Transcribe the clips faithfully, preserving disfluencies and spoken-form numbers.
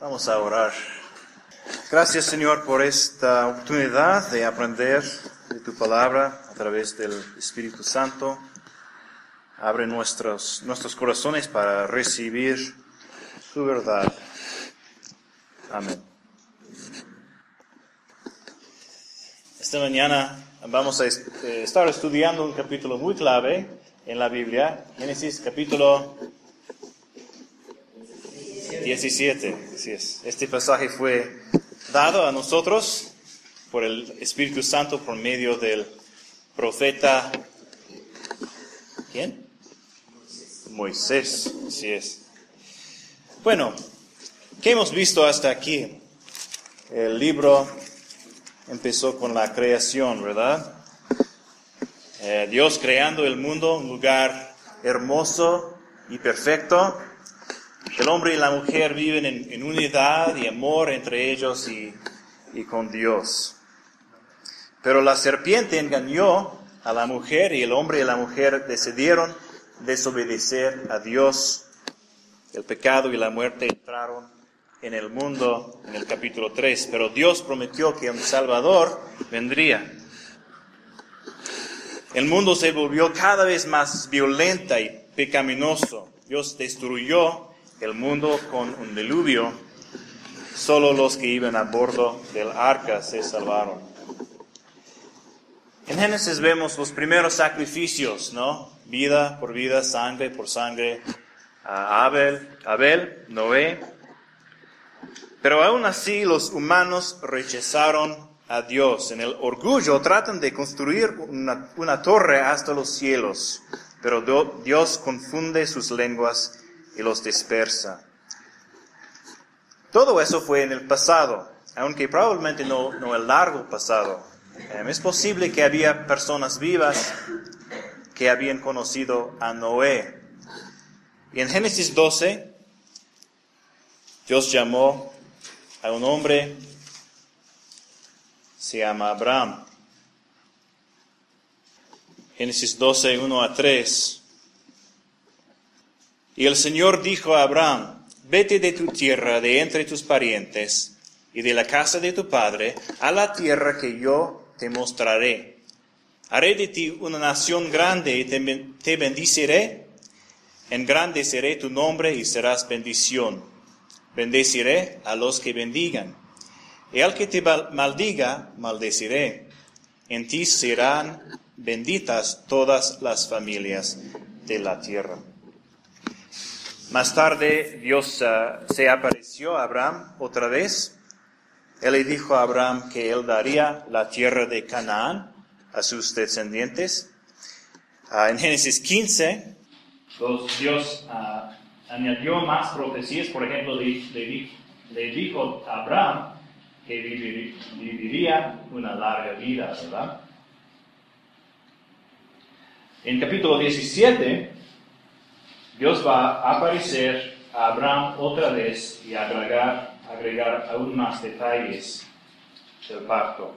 Vamos a orar. Gracias, Señor, por esta oportunidad de aprender de tu palabra a través del Espíritu Santo. Abre nuestros, nuestros corazones para recibir tu verdad. Amén. Esta mañana vamos a estar estudiando un capítulo muy clave en la Biblia, Génesis capítulo diecisiete. Así es. Este pasaje fue dado a nosotros por el Espíritu Santo por medio del profeta, ¿quién? Moisés. Así es. Bueno, ¿qué hemos visto hasta aquí? El libro empezó con la creación, ¿verdad? Eh, Dios creando el mundo, un lugar hermoso y perfecto. El hombre y la mujer viven en, en unidad y amor entre ellos y, y con Dios. Pero la serpiente engañó a la mujer y el hombre y la mujer decidieron desobedecer a Dios. El pecado y la muerte entraron en el mundo en el capítulo tres, pero Dios prometió que un Salvador vendría. El mundo se volvió cada vez más violento y pecaminoso. Dios destruyó el mundo con un diluvio. Solo los que iban a bordo del arca se salvaron. En Génesis vemos los primeros sacrificios, ¿no? Vida por vida, sangre por sangre. A Abel, Abel, Noé. Pero aún así los humanos rechazaron a Dios. En el orgullo tratan de construir una, una torre hasta los cielos. Pero do, Dios confunde sus lenguas y los dispersa. Todo eso fue en el pasado, aunque probablemente no, no el largo pasado. Eh, es posible que había personas vivas que habían conocido a Noé. Y en Génesis doce, Dios llamó a un hombre, se llama Abraham. Génesis doce, uno a tres. Y el Señor dijo a Abraham: vete de tu tierra, de entre tus parientes, y de la casa de tu padre, a la tierra que yo te mostraré. Haré de ti una nación grande y te, te bendeciré. Engrandeceré tu nombre y serás bendición. Bendeciré a los que bendigan. Y al que te maldiga, maldeciré. En ti serán benditas todas las familias de la tierra. Más tarde, Dios uh, se apareció a Abraham otra vez. Él le dijo a Abraham que él daría la tierra de Canaán a sus descendientes. Uh, en Génesis quince, Dios uh, añadió más profecías. Por ejemplo, le, le, le dijo a Abraham que vivir, viviría una larga vida, ¿verdad? En capítulo diecisiete, Dios va a aparecer a Abraham otra vez y agregar, agregar aún más detalles del pacto.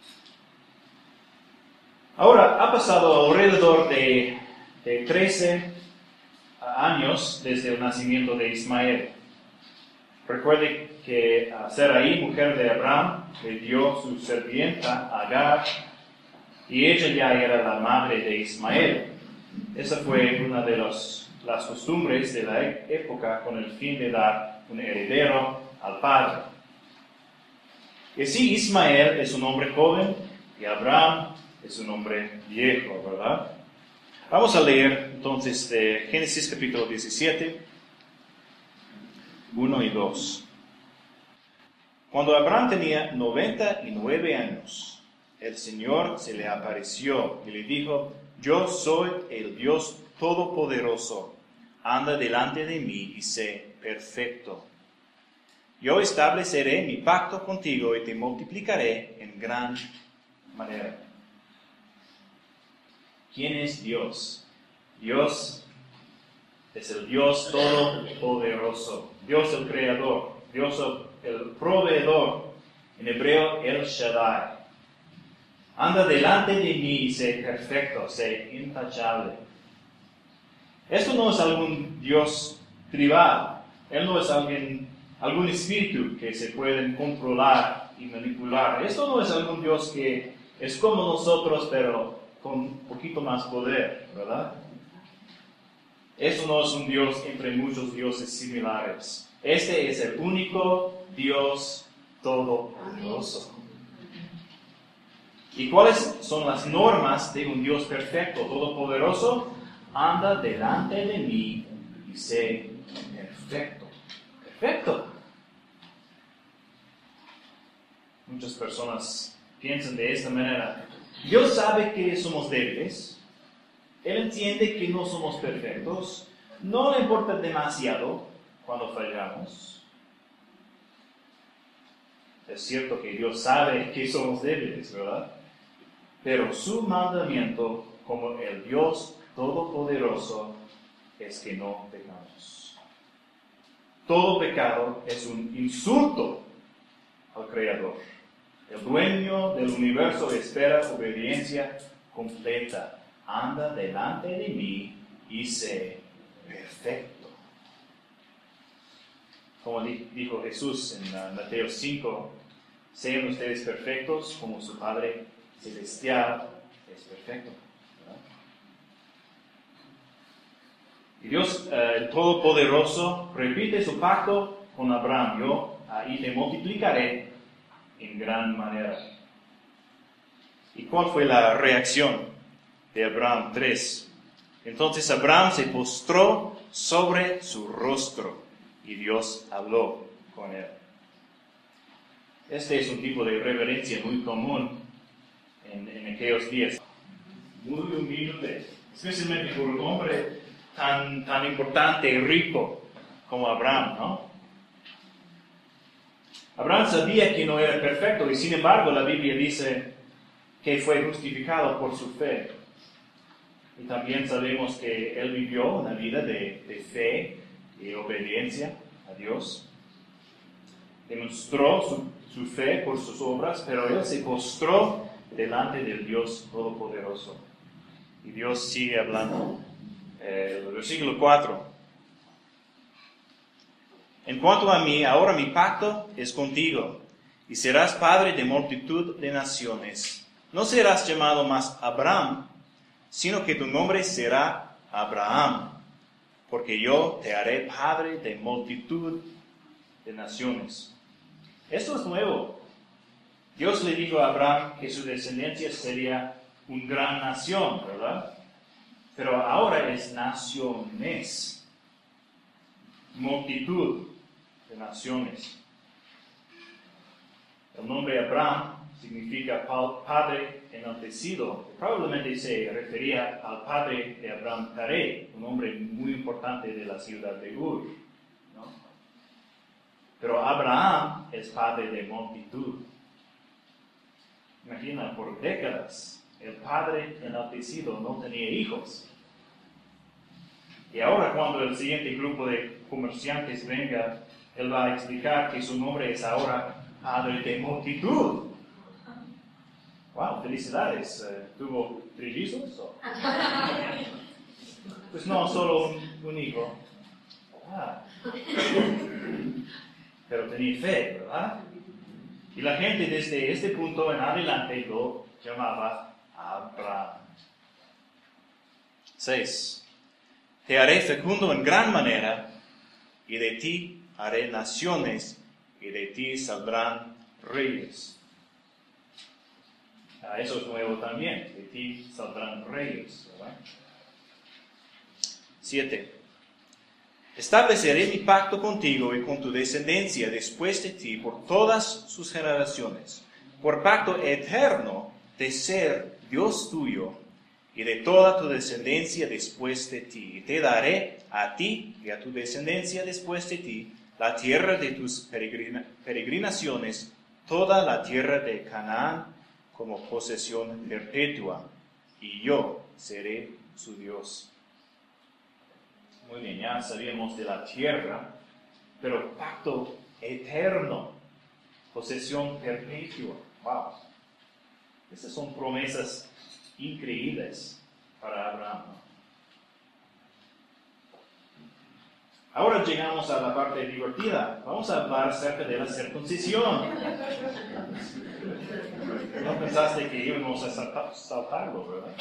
Ahora, ha pasado alrededor de, de trece años desde el nacimiento de Ismael. Recuerde que Sarai, mujer de Abraham, le dio su sirvienta Agar, y ella ya era la madre de Ismael. Esa fue una de los las costumbres de la época con el fin de dar un heredero al padre. Y así Ismael es un hombre joven y Abraham es un hombre viejo, ¿verdad? Vamos a leer entonces de Génesis capítulo diecisiete, uno y dos. Cuando Abraham tenía noventa y nueve años, el Señor se le apareció y le dijo: yo soy el Dios Todopoderoso, anda delante de mí y sé perfecto. Yo estableceré mi pacto contigo y te multiplicaré en gran manera. ¿Quién es Dios? Dios es el Dios Todopoderoso, Dios el Creador, Dios el Proveedor, en hebreo El Shaddai. Anda delante de mí y sé perfecto, sé intachable. Esto no es algún Dios tribal. Él no es alguien algún espíritu que se pueden controlar y manipular. Esto no es algún Dios que es como nosotros, pero con un poquito más poder, ¿verdad? Eso no es un Dios entre muchos dioses similares. Este es el único Dios todopoderoso. ¿Y cuáles son las normas de un Dios perfecto, todopoderoso? Anda delante de mí y sé perfecto. Perfecto. Muchas personas piensan de esta manera. Dios sabe que somos débiles. Él entiende que no somos perfectos. No le importa demasiado cuando fallamos. Es cierto que Dios sabe que somos débiles, ¿verdad? Pero su mandamiento como el Dios todopoderoso es que no pecamos. Todo pecado es un insulto al Creador. El dueño del universo espera obediencia completa. Anda delante de mí y sé perfecto. Como dijo Jesús en Mateo cinco, sean ustedes perfectos como su Padre Celestial es perfecto. ¿Verdad? Y Dios, eh, el Todopoderoso, repite su pacto con Abraham. Yo ahí te multiplicaré en gran manera. ¿Y cuál fue la reacción de Abraham? tres. Entonces Abraham se postró sobre su rostro y Dios habló con él. Este es un tipo de reverencia muy común en, en aquellos días. Muy humilde, especialmente por un hombre tan, tan importante y rico como Abraham, ¿no? Abraham sabía que no era perfecto y sin embargo la Biblia dice que fue justificado por su fe. Y también sabemos que él vivió una vida de, de fe y obediencia a Dios. Demostró su, su fe por sus obras, pero él se postró delante del Dios Todopoderoso. Y Dios sigue hablando. Eh, el versículo cuatro. En cuanto a mí, ahora mi pacto es contigo, y serás padre de multitud de naciones. No serás llamado más Abraham, sino que tu nombre será Abraham, porque yo te haré padre de multitud de naciones. Esto es nuevo. Dios le dijo a Abraham que su descendencia sería una gran nación, ¿verdad? Pero ahora es naciones, multitud de naciones. El nombre Abraham significa padre enaltecido. Probablemente se refería al padre de Abraham, Taré, un hombre muy importante de la ciudad de Ur, ¿no? Pero Abraham es padre de multitud. Imagina, por décadas, el padre enaltecido no tenía hijos. Y ahora cuando el siguiente grupo de comerciantes venga, él va a explicar que su nombre es ahora padre de multitud. Wow, felicidades. ¿Tuvo trillizos? Pues no, solo un, un hijo. Ah. Pero tenía fe, ¿verdad? Y la gente desde este punto en adelante lo llamaba Abraham. seis. Te haré fecundo en gran manera, y de ti haré naciones, y de ti saldrán reyes. Ah, eso es nuevo también, de ti saldrán reyes, ¿verdad? siete. Estableceré mi pacto contigo y con tu descendencia después de ti por todas sus generaciones, por pacto eterno de ser Dios tuyo y de toda tu descendencia después de ti. Y te daré a ti y a tu descendencia después de ti la tierra de tus peregrina, peregrinaciones, toda la tierra de Canaán como posesión perpetua, y yo seré su Dios. Muy bien, ya sabíamos de la tierra, pero pacto eterno, posesión perpetua. Wow. Estas son promesas increíbles para Abraham. Ahora llegamos a la parte divertida. Vamos a hablar acerca de la circuncisión. No pensaste que íbamos a saltar, saltarlo, ¿verdad?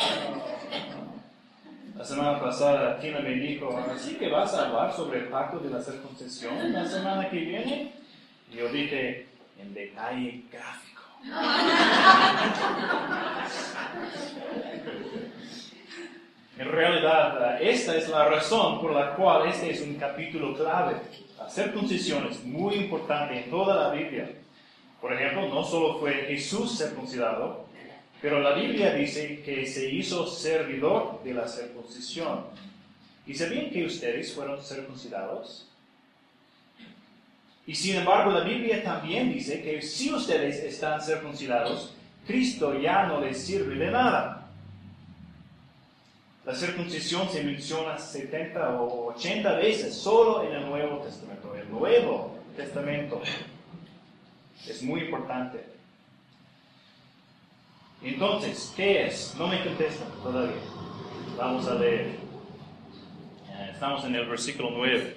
La semana pasada Tina me dijo, ¿así que vas a hablar sobre el pacto de la circuncisión la semana que viene? Y yo dije, en detalle gráfico. En realidad, esta es la razón por la cual este es un capítulo clave. La circuncisión es muy importante en toda la Biblia. Por ejemplo, no solo fue Jesús circuncidado, pero la Biblia dice que se hizo servidor de la circuncisión. ¿Y sabían que ustedes fueron circuncidados? Y sin embargo, la Biblia también dice que si ustedes están circuncidados, Cristo ya no les sirve de nada. La circuncisión se menciona setenta o ochenta veces solo en el Nuevo Testamento. El Nuevo Testamento es muy importante. Entonces, ¿qué es? No me contestan todavía. Vamos a leer. Estamos en el versículo nueve.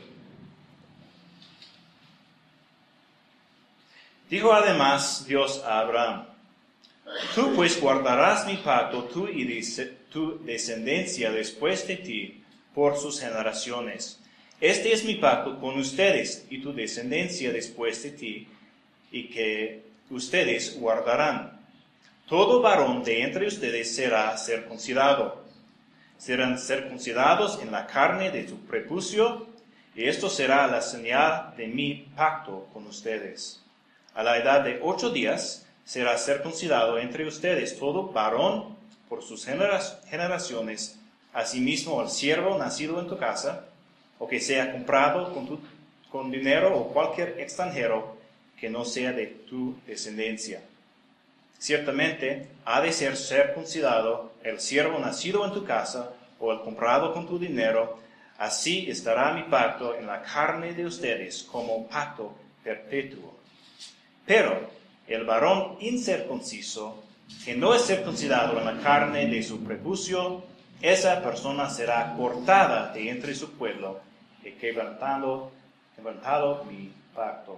Dijo además Dios a Abraham: Tú pues guardarás mi pacto, tú y tu descendencia después de ti, por sus generaciones. Este es mi pacto con ustedes y tu descendencia después de ti, y que ustedes guardarán. Todo varón de entre ustedes será circuncidado. Serán circuncidados en la carne de su prepucio, y esto será la señal de mi pacto con ustedes. A la edad de ocho días será circuncidado entre ustedes todo varón por sus generaciones, asimismo el siervo nacido en tu casa, o que sea comprado con, tu, con dinero, o cualquier extranjero que no sea de tu descendencia. Ciertamente ha de ser circuncidado el siervo nacido en tu casa, o el comprado con tu dinero. Así estará mi pacto en la carne de ustedes como pacto perpetuo. Pero el varón incircunciso, que no es circuncidado en la carne de su prepucio, esa persona será cortada de entre su pueblo, y quebrantado, quebrantado mi pacto.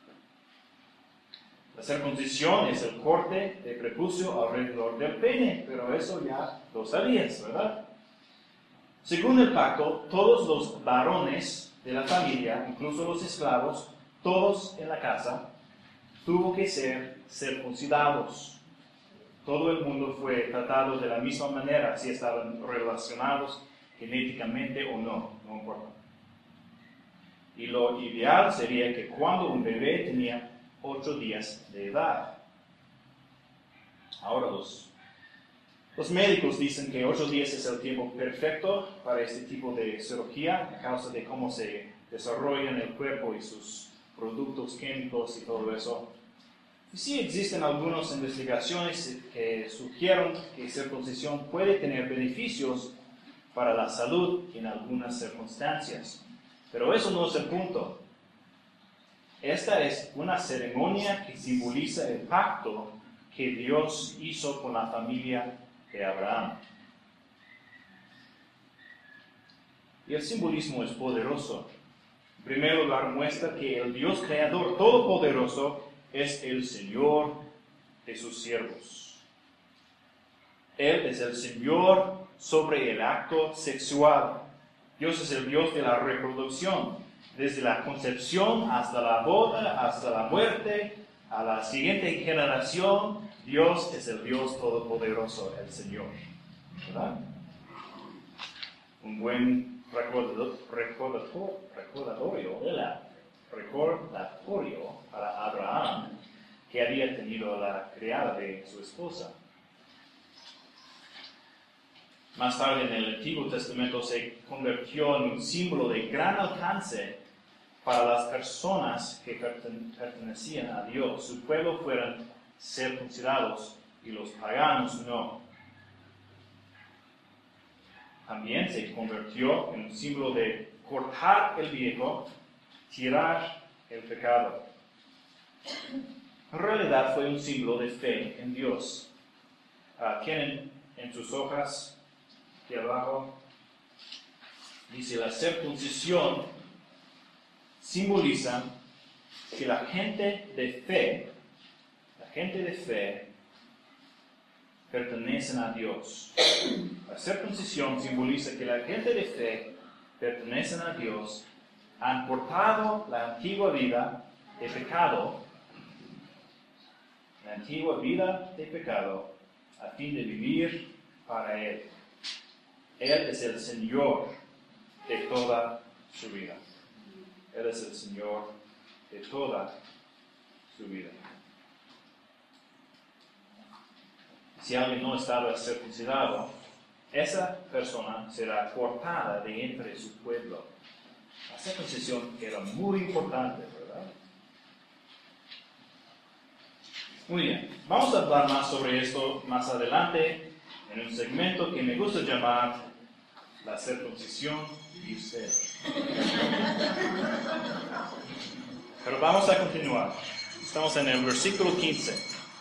La circuncisión es el corte de prepucio alrededor del pene, pero eso ya lo sabías, ¿verdad? Según el pacto, todos los varones de la familia, incluso los esclavos, todos en la casa, tuvo que ser circuncidados. Todo el mundo fue tratado de la misma manera, si estaban relacionados genéticamente o no, no importa. Y lo ideal sería que cuando un bebé tenía ocho días de edad. Ahora los, los médicos dicen que ocho días es el tiempo perfecto para este tipo de cirugía, a causa de cómo se desarrolla en el cuerpo y sus productos químicos y todo eso. Y sí existen algunas investigaciones que sugieren que circuncisión puede tener beneficios para la salud en algunas circunstancias. Pero eso no es el punto. Esta es una ceremonia que simboliza el pacto que Dios hizo con la familia de Abraham. Y el simbolismo es poderoso. En primer lugar, muestra que el Dios creador todopoderoso es el Señor de sus siervos. Él es el Señor sobre el acto sexual. Dios es el Dios de la reproducción. Desde la concepción hasta la boda, hasta la muerte, a la siguiente generación, Dios es el Dios todopoderoso, el Señor. ¿Verdad? Un buen recordatorio, recordatorio, recordatorio para Abraham, que había tenido la criada de su esposa. Más tarde en el Antiguo Testamento se convirtió en un símbolo de gran alcance para las personas que pertenecían a Dios. Su pueblo fueron circuncidados y los paganos no. También se convirtió en un símbolo de cortar el viejo, tirar el pecado. En realidad fue un símbolo de fe en Dios. Uh, tienen en sus hojas aquí abajo, dice la circuncisión simbolizan que la gente de fe, la gente de fe, pertenecen a Dios. La circuncisión simboliza que la gente de fe pertenecen a Dios, han portado la antigua vida de pecado, la antigua vida de pecado, a fin de vivir para Él. Él es el Señor de toda su vida. Él es el Señor de toda su vida. Si alguien no estaba circuncidado, esa persona será cortada de entre su pueblo. La circuncisión era muy importante, ¿verdad? Muy bien, vamos a hablar más sobre esto más adelante en un segmento que me gusta llamar la circuncisión y usted. Pero vamos a continuar. Estamos en el versículo quince.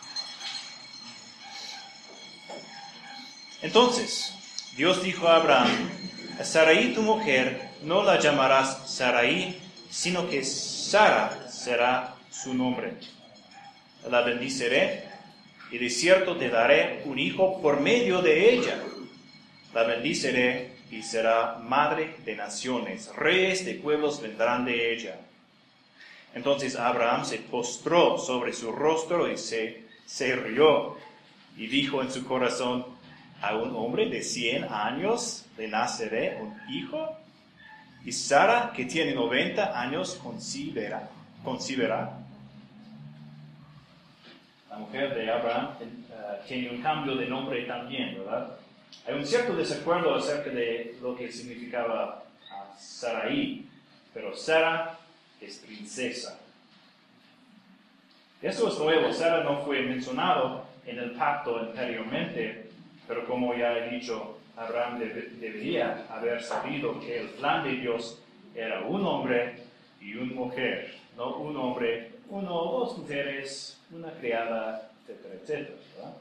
Entonces, Dios dijo a Abraham: a Sarai tu mujer no la llamarás Sarai, sino que Sara será su nombre. La bendiciré, y de cierto te daré un hijo por medio de ella. La bendiciré, y será madre de naciones, reyes de pueblos vendrán de ella. Entonces Abraham se postró sobre su rostro y se, se rió, y dijo en su corazón: ¿a un hombre de cien años le naceré un hijo? Y Sara, que tiene noventa años, concibirá. concibirá. La mujer de Abraham uh, tiene un cambio de nombre también, ¿verdad? Hay un cierto desacuerdo acerca de lo que significaba uh, Sarai, pero Sara es princesa. Eso es nuevo. Sara no fue mencionado en el pacto anteriormente, pero como ya he dicho, Abraham debe, debería haber sabido que el plan de Dios era un hombre y una mujer, no un hombre, uno o dos mujeres, una criada, etcétera, etcétera, ¿verdad?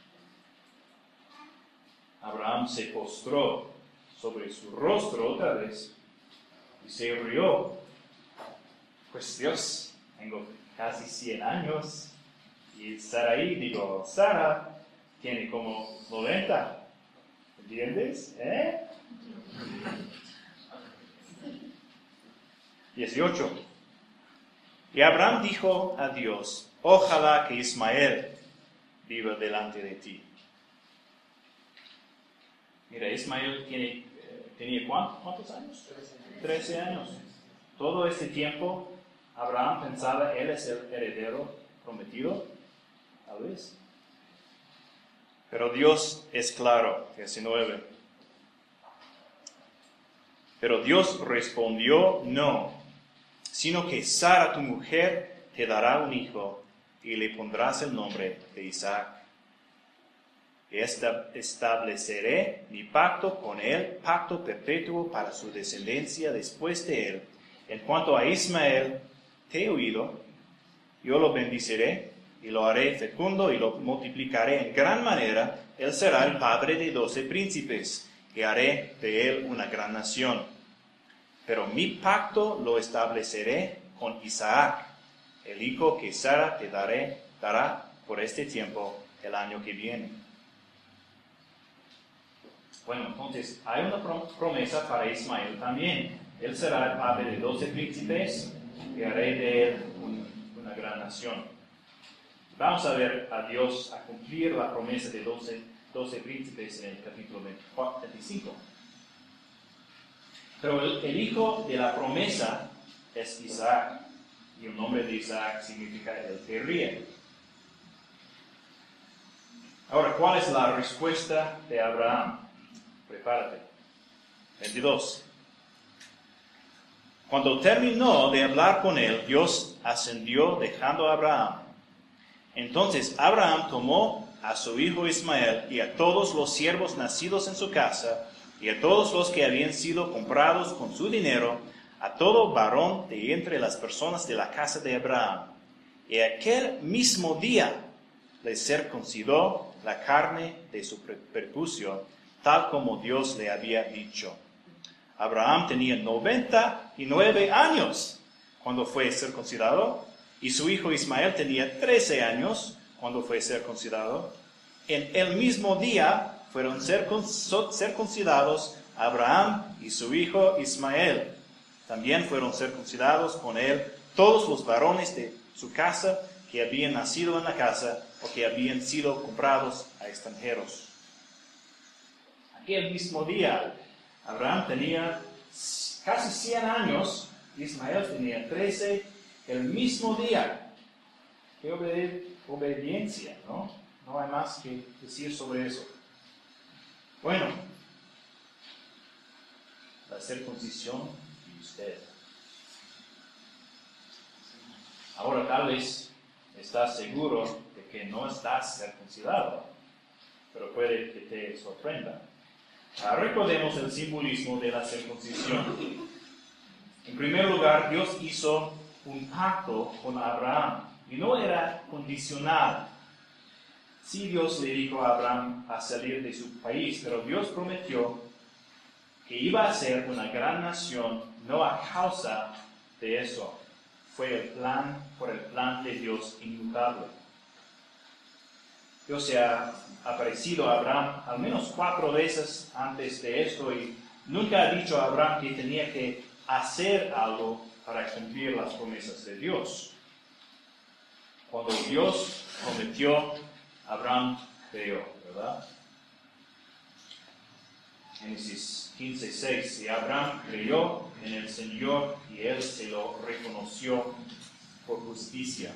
Abraham se postró sobre su rostro otra vez y se rió. Pues Dios, tengo casi cien años y Sarai, digo, Sara, tiene como noventa. ¿Entiendes? ¿Eh? dieciocho. Y Abraham dijo a Dios: ojalá que Ismael viva delante de ti. Mira, Ismael tiene, eh, tenía ¿cuántos, ¿cuántos años? Trece años. Todo este tiempo Abraham pensaba: él es el heredero prometido, tal vez. Pero Dios es claro, diecinueve. Pero Dios respondió: no, sino que Sara tu mujer te dará un hijo y le pondrás el nombre de Isaac. Y estableceré mi pacto con él, pacto perpetuo para su descendencia después de él. En cuanto a Ismael, te he oído, yo lo bendiciré y lo haré fecundo y lo multiplicaré en gran manera. Él será el padre de doce príncipes y haré de él una gran nación. Pero mi pacto lo estableceré con Isaac, el hijo que Sara te daré, dará por este tiempo el año que viene. Bueno, entonces hay una promesa para Ismael también. Él será el padre de doce príncipes y haré de él un, una gran nación. Vamos a ver a Dios a cumplir la promesa de doce, doce príncipes en el capítulo veinticinco. Pero el, el hijo de la promesa es Isaac, y el nombre de Isaac significa el que ríe. Ahora, ¿cuál es la respuesta de Abraham? Prepárate. veintidós. Cuando terminó de hablar con él, Dios ascendió dejando a Abraham. Entonces Abraham tomó a su hijo Ismael y a todos los siervos nacidos en su casa y a todos los que habían sido comprados con su dinero, a todo varón de entre las personas de la casa de Abraham. Y aquel mismo día le circuncidó la carne de su prepucio, tal como Dios le había dicho. Abraham tenía noventa y nueve años cuando fue circuncidado, y su hijo Ismael tenía trece años cuando fue circuncidado. En el mismo día fueron circuncidados Abraham y su hijo Ismael. También fueron circuncidados con él todos los varones de su casa que habían nacido en la casa o que habían sido comprados a extranjeros. Aquel mismo día, Abraham tenía casi cien años, Ismael tenía trece, el mismo día. Qué obede- obediencia, ¿no? No hay más que decir sobre eso. Bueno, la circuncisión y usted. Ahora tal vez estás seguro de que no estás circuncidado, pero puede que te sorprenda. Ah, recordemos el simbolismo de la circuncisión. En primer lugar, Dios hizo un pacto con Abraham y no era condicional. Sí, Dios le dijo a Abraham a salir de su país, pero Dios prometió que iba a ser una gran nación, no a causa de eso. Fue el plan, por el plan de Dios inmutable. Dios se ha aparecido a Abraham al menos cuatro veces antes de esto y nunca ha dicho a Abraham que tenía que hacer algo para cumplir las promesas de Dios. Cuando Dios prometió, Abraham creyó, ¿verdad? Génesis quince, seis. Y Abraham creyó en el Señor y él se lo reconoció por justicia.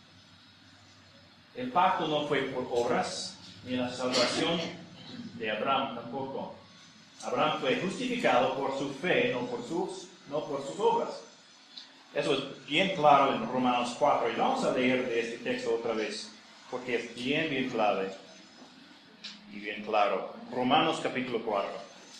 El pacto no fue por obras, ni la salvación de Abraham tampoco. Abraham fue justificado por su fe, no por sus, no por sus obras. Eso es bien claro en Romanos cuatro. Y vamos a leer de este texto otra vez, porque es bien, bien clave y bien claro. Romanos capítulo cuatro.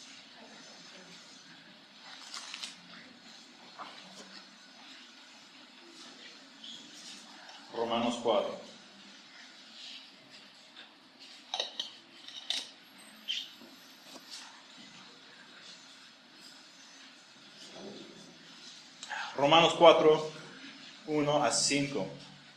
Romanos cuatro. Romanos cuatro, uno a cinco.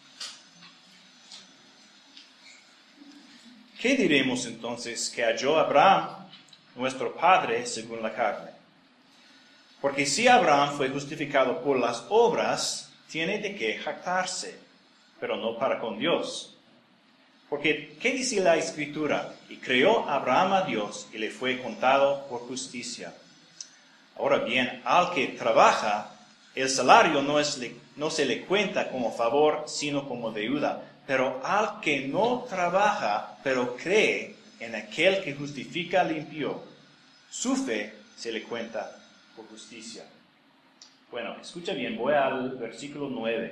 ¿Qué diremos entonces que halló Abraham, nuestro padre, según la carne? Porque si Abraham fue justificado por las obras, tiene de qué jactarse, pero no para con Dios. Porque, ¿qué dice la Escritura? Y creyó Abraham a Dios y le fue contado por justicia. Ahora bien, al que trabaja, el salario no, es, no se le cuenta como favor, sino como deuda. Pero al que no trabaja, pero cree en aquel que justifica al impío, su fe se le cuenta por justicia. Bueno, escucha bien, voy al versículo nueve.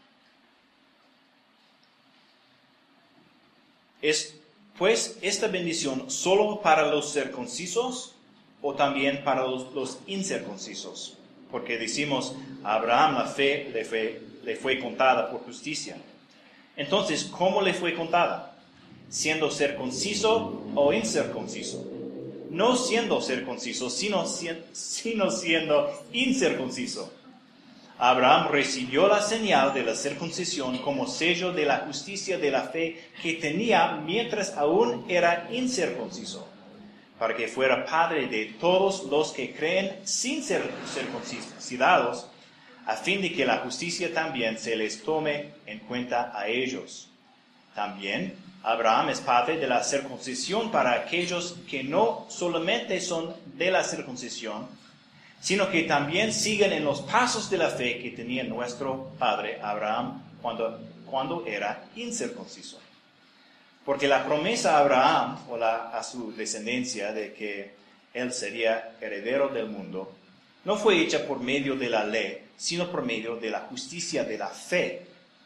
¿Es pues esta bendición solo para los circuncisos o también para los, los incircuncisos? Porque decimos, a Abraham la fe le fue, le fue contada por justicia. Entonces, ¿cómo le fue contada? ¿Siendo circunciso o incircunciso? No siendo circunciso, sino, sino siendo incircunciso. Abraham recibió la señal de la circuncisión como sello de la justicia de la fe que tenía mientras aún era incircunciso, para que fuera padre de todos los que creen sin ser circuncidados, a fin de que la justicia también se les tome en cuenta a ellos. También Abraham es padre de la circuncisión para aquellos que no solamente son de la circuncisión, sino que también siguen en los pasos de la fe que tenía nuestro padre Abraham cuando, cuando era incircunciso. Porque la promesa a Abraham, o la, a su descendencia, de que él sería heredero del mundo, no fue hecha por medio de la ley, sino por medio de la justicia de la fe.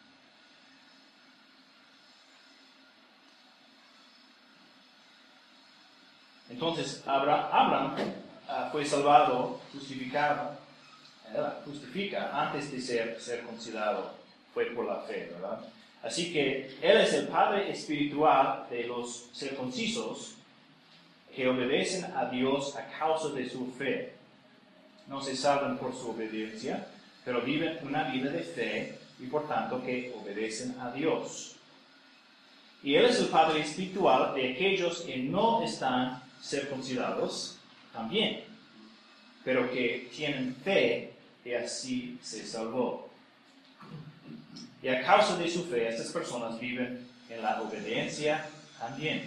Entonces, Abraham, Abraham uh, fue salvado, justificado, eh, justifica antes de ser circuncidado, fue por la fe, ¿verdad? Así que Él es el Padre espiritual de los circuncisos que obedecen a Dios a causa de su fe. No se salvan por su obediencia, pero viven una vida de fe y por tanto que obedecen a Dios. Y Él es el Padre espiritual de aquellos que no están circuncidados también, pero que tienen fe y así se salvó. Y a causa de su fe, estas personas viven en la obediencia también.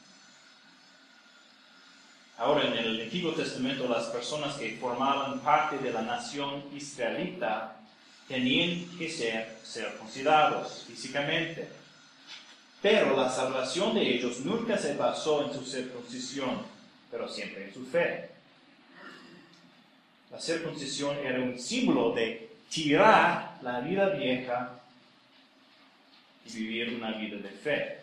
Ahora, en el Antiguo Testamento, las personas que formaban parte de la nación israelita tenían que ser circuncidados físicamente. Pero la salvación de ellos nunca se basó en su circuncisión, pero siempre en su fe. La circuncisión era un símbolo de tirar la vida vieja y vivir una vida de fe.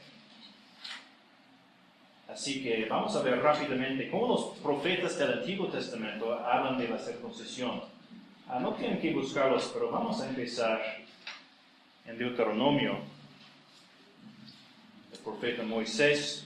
Así que vamos a ver rápidamente cómo los profetas del Antiguo Testamento hablan de la circuncisión. Ah, no tienen que buscarlos, pero vamos a empezar en Deuteronomio. El profeta Moisés.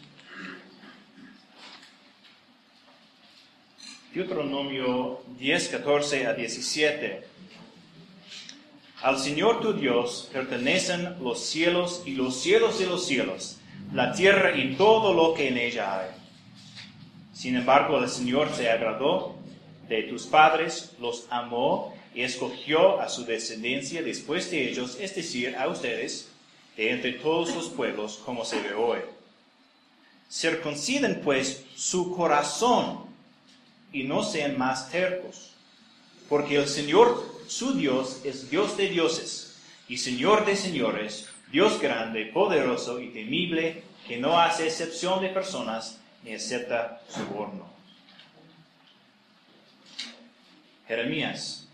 Deuteronomio diez, catorce a diecisiete. Al Señor tu Dios pertenecen los cielos y los cielos de los cielos, la tierra y todo lo que en ella hay. Sin embargo, el Señor se agradó de tus padres, los amó y escogió a su descendencia después de ellos, es decir, a ustedes, de entre todos los pueblos, como se ve hoy. Circunciden pues su corazón y no sean más tercos, porque el Señor su Dios es Dios de dioses y Señor de señores, Dios grande, poderoso y temible, que no hace excepción de personas ni acepta soborno. Jeremías.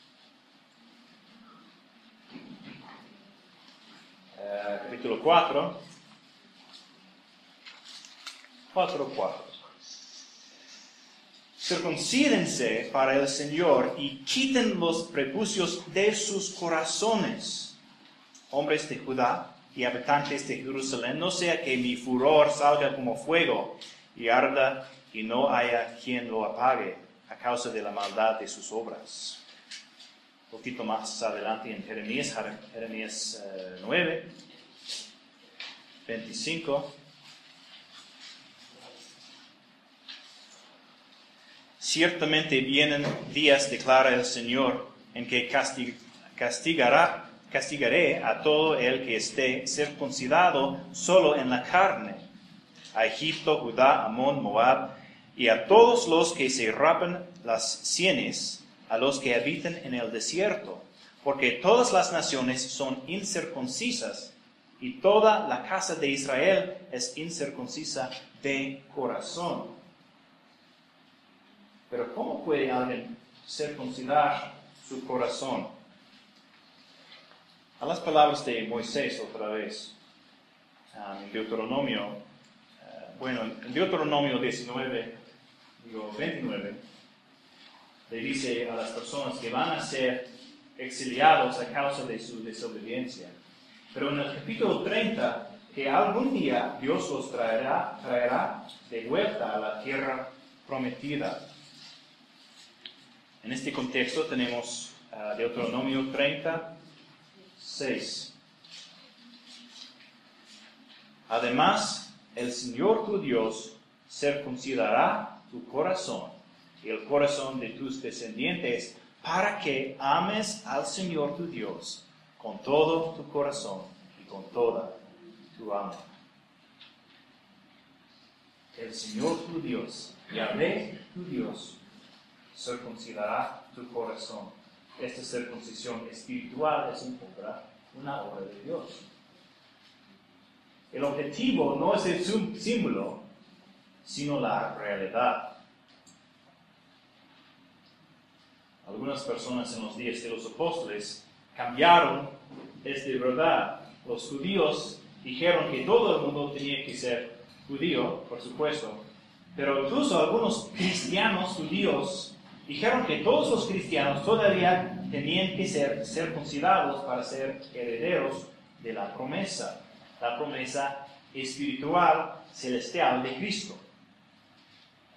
Uh, capítulo cuatro. cuatro, cuatro. Circuncídense para el Señor y quiten los prepucios de sus corazones, hombres de Judá y habitantes de Jerusalén, no sea que mi furor salga como fuego y arda y no haya quien lo apague a causa de la maldad de sus obras. Un poquito más adelante en Jeremías, Jeremías uh, nueve, veinticinco. Ciertamente vienen días, declara el Señor, en que castig- castigará, castigaré a todo el que esté circuncidado solo en la carne, a Egipto, Judá, Amón, Moab, y a todos los que se rapan las sienes, a los que habitan en el desierto, porque todas las naciones son incircuncisas, y toda la casa de Israel es incircuncisa de corazón. Pero ¿cómo puede alguien circuncidar su corazón? A las palabras de Moisés otra vez, um, en Deuteronomio, uh, bueno, en Deuteronomio diecinueve, digo veintinueve, le dice a las personas que van a ser exiliados a causa de su desobediencia. Pero en el capítulo treinta, que algún día Dios los traerá, traerá de vuelta a la tierra prometida. En este contexto tenemos uh, Deuteronomio treinta, seis. Además, el Señor tu Dios circuncidará tu corazón y el corazón de tus descendientes para que ames al Señor tu Dios con todo tu corazón y con toda tu alma. El Señor tu Dios, Yahvé tu Dios, circuncidará tu corazón. Esta circuncisión espiritual es una obra de Dios. El objetivo no es el símbolo, sino la realidad. Algunas personas en los días de los apóstoles cambiaron esta verdad. Los judíos dijeron que todo el mundo tenía que ser judío, por supuesto, pero incluso algunos cristianos judíos dijeron que todos los cristianos todavía tenían que ser circuncidados para ser herederos de la promesa, la promesa espiritual celestial de Cristo.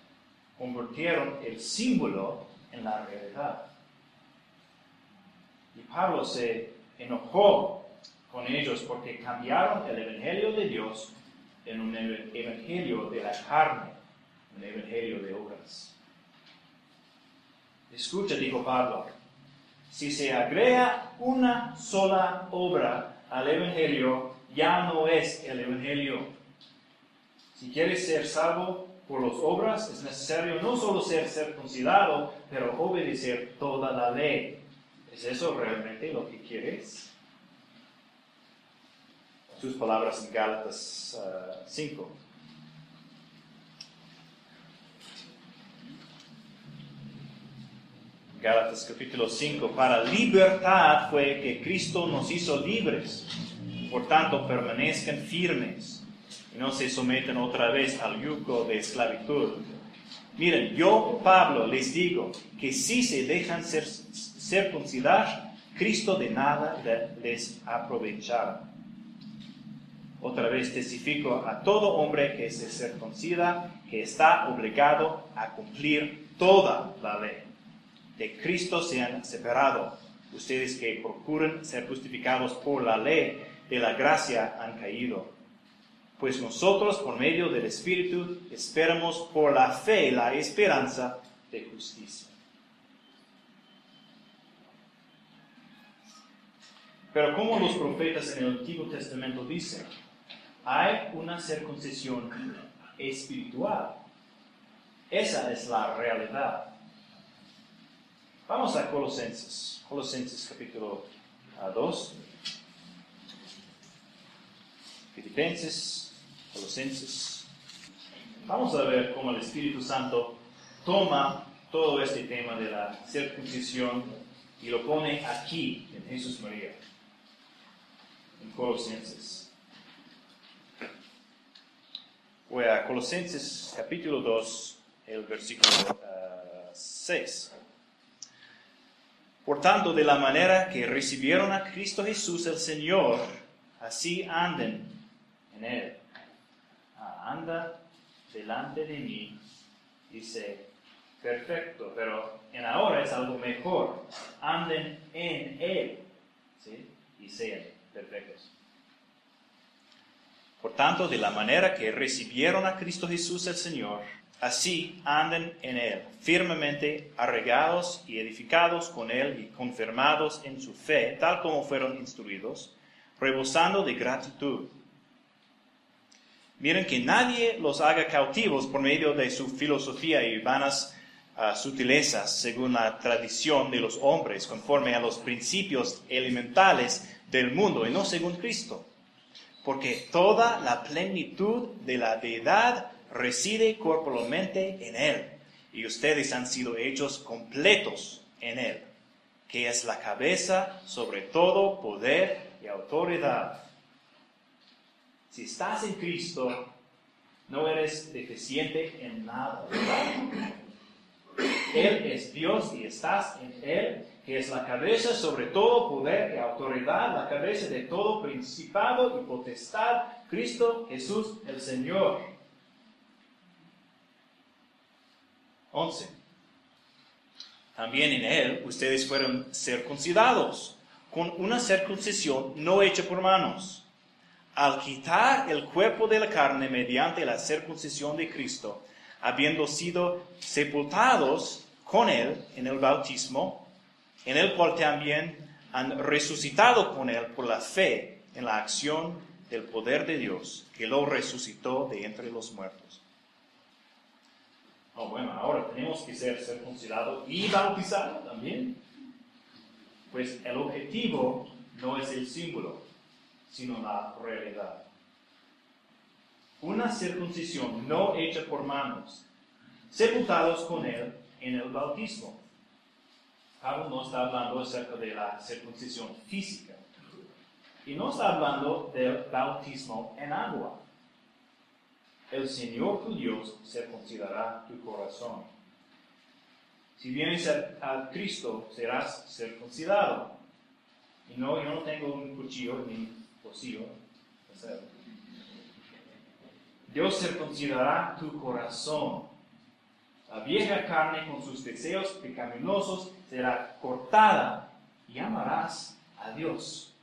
Convirtieron el símbolo en la realidad. Y Pablo se enojó con ellos porque cambiaron el evangelio de Dios en un evangelio de la carne, un evangelio de obras. Escucha, dijo Pablo, si se agrega una sola obra al evangelio, ya no es el evangelio. Si quieres ser salvo por las obras, es necesario no solo ser circuncidado, pero obedecer toda la ley. ¿Es eso realmente lo que quieres? Sus palabras en Gálatas uh, cinco. Gálatas capítulo cinco. Para libertad fue que Cristo nos hizo libres. Por tanto, permanezcan firmes y no se sometan otra vez al yugo de esclavitud. Miren, yo, Pablo, les digo que si se dejan ser, circuncidar, Cristo de nada les aprovechará. Otra vez testifico a todo hombre que se circuncida que está obligado a cumplir toda la ley. De Cristo se han separado. Ustedes que procuran ser justificados por la ley de la gracia han caído. Pues nosotros, por medio del Espíritu, esperamos por la fe la esperanza de justicia. Pero como los profetas en el Antiguo Testamento dicen, hay una circuncisión espiritual. Esa es la realidad. Vamos a Colosenses, Colosenses capítulo dos. Filipenses, Colosenses. Vamos a ver cómo el Espíritu Santo toma todo este tema de la circuncisión y lo pone aquí en Jesús María, en Colosenses. Voy a Colosenses capítulo dos, el versículo uh, seis. Por tanto, de la manera que recibieron a Cristo Jesús el Señor, así anden en Él. Ah, anda delante de mí, dice, perfecto, pero en ahora es algo mejor. Anden en Él, ¿sí? Y sean perfectos. Por tanto, de la manera que recibieron a Cristo Jesús el Señor, así anden en Él, firmemente arraigados y edificados con Él y confirmados en su fe, tal como fueron instruidos, rebosando de gratitud. Miren que nadie los haga cautivos por medio de su filosofía y vanas uh, sutilezas, según la tradición de los hombres, conforme a los principios elementales del mundo, y no según Cristo. Porque toda la plenitud de la deidad reside corporalmente en Él, y ustedes han sido hechos completos en Él, que es la cabeza sobre todo poder y autoridad. Si estás en Cristo, no eres deficiente en nada, ¿verdad? Él es Dios y estás en Él, que es la cabeza sobre todo poder y autoridad, la cabeza de todo principado y potestad, Cristo Jesús el Señor. once. También en Él ustedes fueron circuncidados, con una circuncisión no hecha por manos, al quitar el cuerpo de la carne mediante la circuncisión de Cristo, habiendo sido sepultados con Él en el bautismo, en el cual también han resucitado con Él por la fe en la acción del poder de Dios, que lo resucitó de entre los muertos. Oh, bueno, ahora tenemos que ser circuncidados y bautizados también. Pues el objetivo no es el símbolo, sino la realidad. Una circuncisión no hecha por manos, sepultados con Él en el bautismo. Pablo no está hablando acerca de la circuncisión física, y no está hablando del bautismo en agua. El Señor tu Dios circuncidará tu corazón. Si vienes a, a Cristo, serás circuncidado. Y no, yo no tengo un cuchillo en mi bolsillo. Dios circuncidará tu corazón. La vieja carne con sus deseos pecaminosos será cortada y amarás a Dios.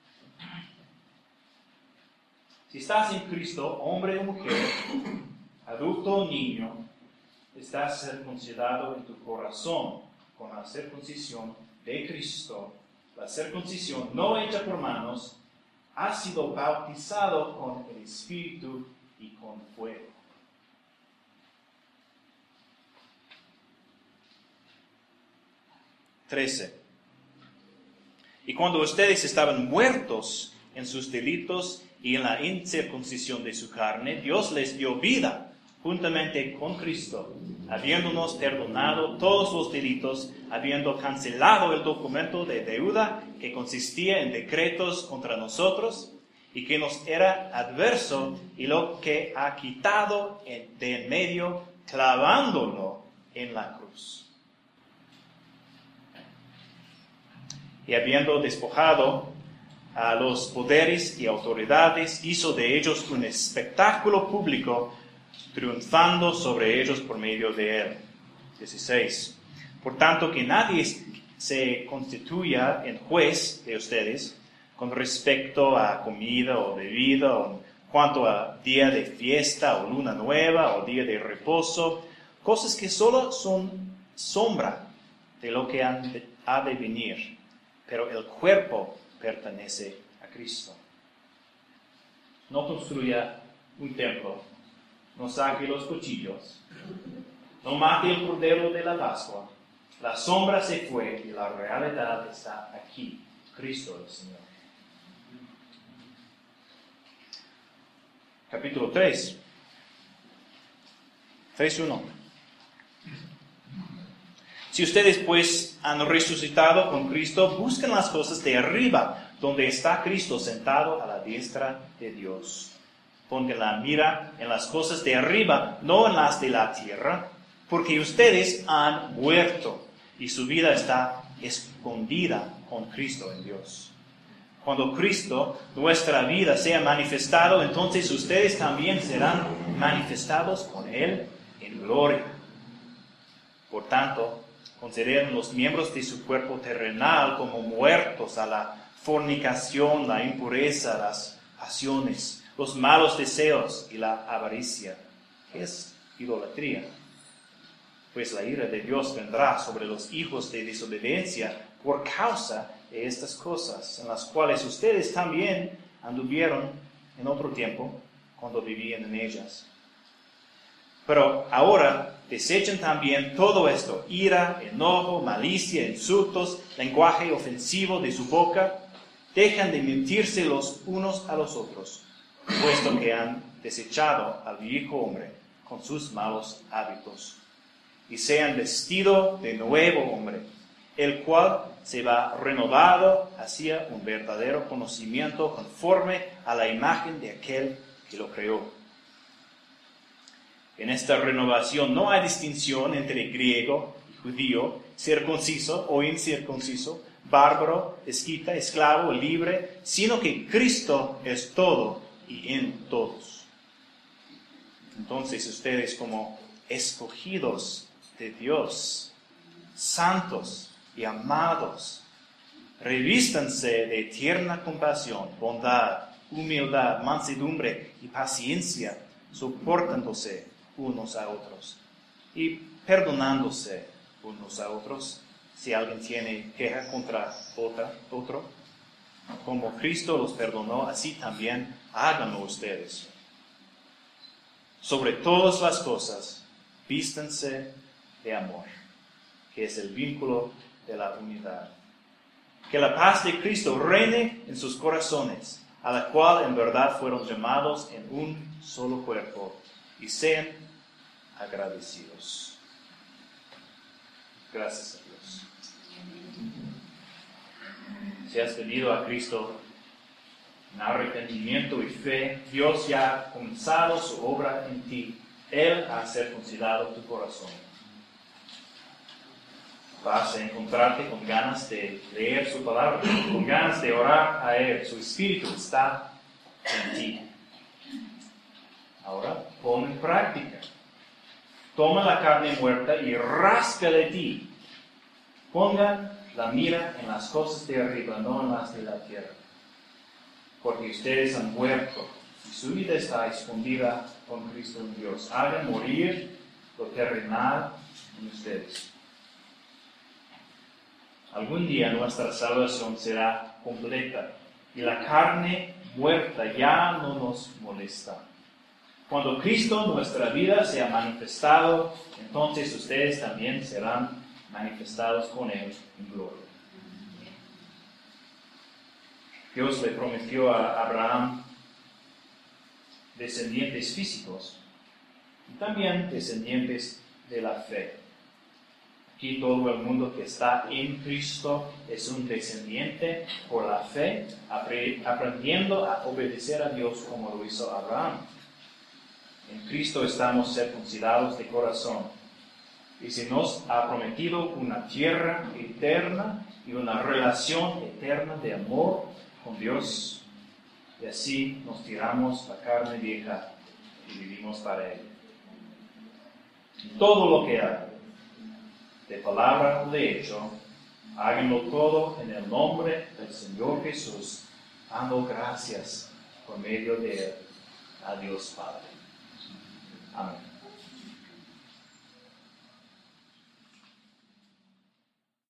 Si estás en Cristo, hombre o mujer, adulto o niño, estás circuncidado en tu corazón con la circuncisión de Cristo, la circuncisión no hecha por manos, has sido bautizado con el Espíritu y con fuego. trece. Y cuando ustedes estaban muertos en sus delitos y en la incircuncisión de su carne, Dios les dio vida juntamente con Cristo, habiéndonos perdonado todos los delitos, habiendo cancelado el documento de deuda que consistía en decretos contra nosotros y que nos era adverso, y lo que ha quitado de en medio, clavándolo en la cruz. Y habiendo despojado a los poderes y autoridades, hizo de ellos un espectáculo público, triunfando sobre ellos por medio de él. dieciséis. Por tanto, que nadie se constituya en juez de ustedes con respecto a comida o bebida, o en cuanto a día de fiesta o luna nueva o día de reposo, cosas que solo son sombra de lo que han de, ha de venir, pero el cuerpo pertenece a Cristo. No construya un templo, no saque los cuchillos, no mate el cordero de la Pascua. La sombra se fue y la realidad está aquí, Cristo el Señor. Capítulo tres. tres uno. Si ustedes pues han resucitado con Cristo, busquen las cosas de arriba, donde está Cristo sentado a la diestra de Dios. Pongan la mira en las cosas de arriba, no en las de la tierra, porque ustedes han muerto y su vida está escondida con Cristo en Dios. Cuando Cristo, nuestra vida, sea manifestado, entonces ustedes también serán manifestados con Él en gloria. Por tanto, consideren los miembros de su cuerpo terrenal como muertos a la fornicación, la impureza, las pasiones, los malos deseos y la avaricia, que es idolatría. Pues la ira de Dios vendrá sobre los hijos de desobediencia por causa de estas cosas, en las cuales ustedes también anduvieron en otro tiempo cuando vivían en ellas. Pero ahora desechen también todo esto: ira, enojo, malicia, insultos, lenguaje ofensivo de su boca. Dejan de mentirse los unos a los otros, puesto que han desechado al viejo hombre con sus malos hábitos, y sean vestido de nuevo hombre, el cual se va renovado hacia un verdadero conocimiento conforme a la imagen de aquel que lo creó. En esta renovación no hay distinción entre griego y judío, circunciso o incircunciso, bárbaro, escita, esclavo, libre, sino que Cristo es todo y en todos. Entonces ustedes, como escogidos de Dios, santos y amados, revístanse de tierna compasión, bondad, humildad, mansedumbre y paciencia, soportándose unos a otros y perdonándose unos a otros si alguien tiene queja contra otra, otro. Como Cristo los perdonó, así también háganlo ustedes. Sobre todas las cosas, vístanse de amor, que es el vínculo de la unidad. Que la paz de Cristo reine en sus corazones, a la cual en verdad fueron llamados en un solo cuerpo, y sean agradecidos. Gracias a Dios. Si has venido a Cristo en arrepentimiento y fe, Dios ya ha comenzado su obra en ti. Él ha circuncidado tu corazón. Vas a encontrarte con ganas de leer su palabra, con ganas de orar a Él. Su Espíritu está en ti. Ahora, pon en práctica. Toma la carne muerta y rasca de ti. Pongan la mira en las cosas de arriba, no en las de la tierra. Porque ustedes han muerto y su vida está escondida con Cristo en Dios. Hagan morir lo terrenal en ustedes. Algún día nuestra salvación será completa y la carne muerta ya no nos molesta. Cuando Cristo, nuestra vida, sea manifestado, entonces ustedes también serán manifestados con Él en gloria. Dios le prometió a Abraham descendientes físicos y también descendientes de la fe. Aquí todo el mundo que está en Cristo es un descendiente por la fe, aprendiendo a obedecer a Dios como lo hizo Abraham. En Cristo estamos circuncidados de corazón y se nos ha prometido una tierra eterna y una relación eterna de amor con Dios. Y así nos tiramos la carne vieja y vivimos para Él. En todo lo que hagan, de palabra o de hecho, háganlo todo en el nombre del Señor Jesús, dando gracias por medio de Él a Dios Padre. Amén.